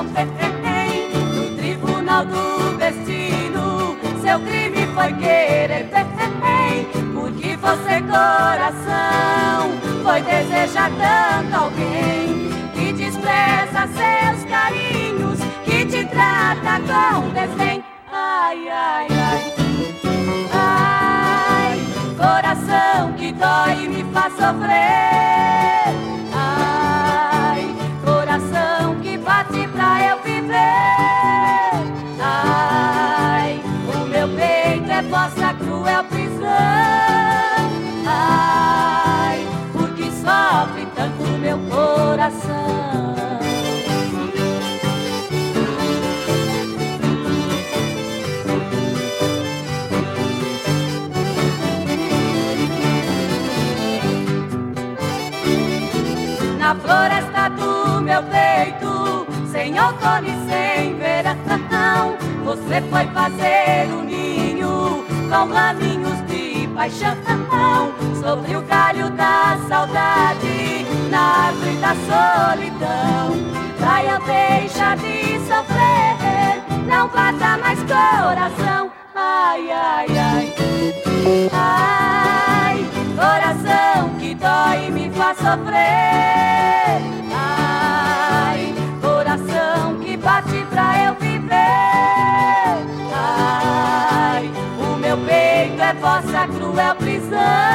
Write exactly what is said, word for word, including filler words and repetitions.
bem. No tribunal do destino, seu crime foi querer bem. Porque você, coração, foi desejar tanto alguém que despreza seus carinhos, que te trata com desdém. Ai, ai, ai. Ai, coração que dói e me faz sofrer. Ai, coração que bate pra eu viver. Ai, o meu peito é vossa cruel prisão. Ai, porque sofre tanto o meu coração. Na floresta do meu peito, sem outono e sem verão, você foi fazer um ninho com raminhos de paixão. Sobre o galho da saudade, na árvore da solidão, pra eu deixar de sofrer, não bata mais coração. Ai, ai, ai. Ai, coração que dói e me faz sofrer. Ai, coração que bate pra eu viver. Ai, o meu peito é vossa cruel prisão.